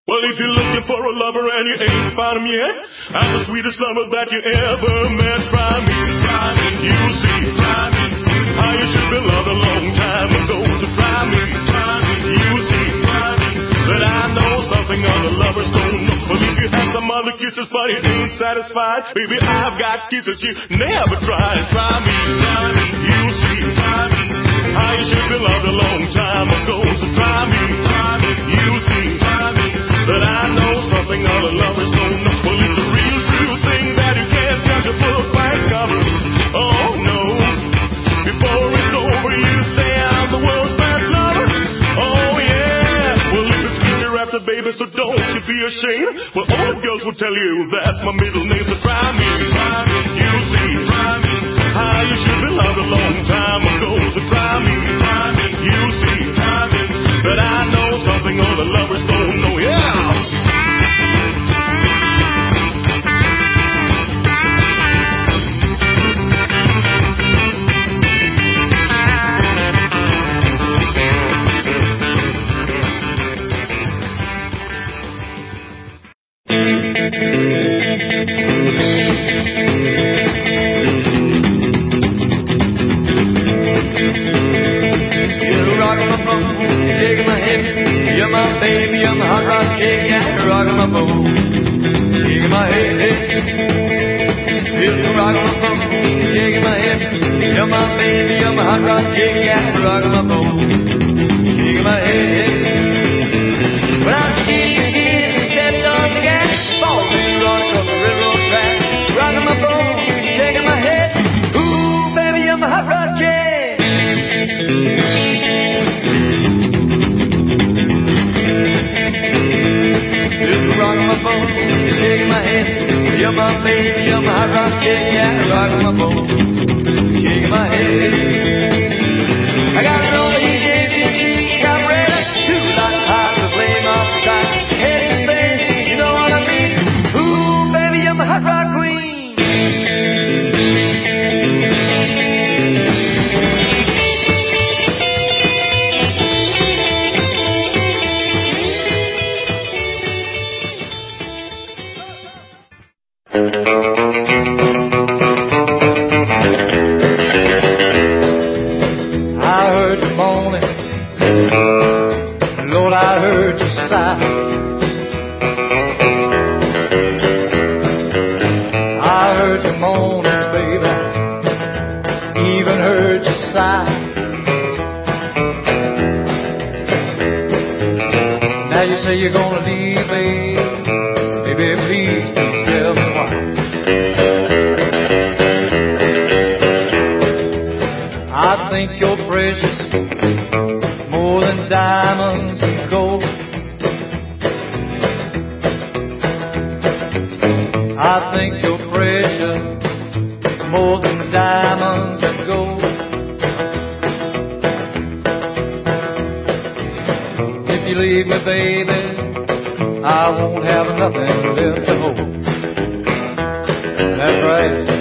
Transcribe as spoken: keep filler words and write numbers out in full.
Well, if you're looking for a lover and you ain't found him yet, I'm the sweetest lover that you ever met. Try me, try me, you'll see, try me, how you should be loved a long time ago. So try me, try me, you'll see, try me, that I know something other lovers don't know. Well, if you have some other kisses but it ain't satisfied, baby, I've got kisses you never tried. Try me, try me, you'll see, try me, how you should be loved a long time ago. So try me, try me, you'll see, try me, that I know something other lovers don't know. Well, it's a real true thing that you can't judge a book by its cover. Oh no, before it's over you say I'm the world's best lover. Oh yeah, well if it's future after baby, so don't you be ashamed. Well all the girls will tell you that's my middle name. So try me, try me, you'll see, try me, how you should be loved a long time ago. So try me, try me, you'll see, try me, that I know something other lovers don't know. Yeah. That's right.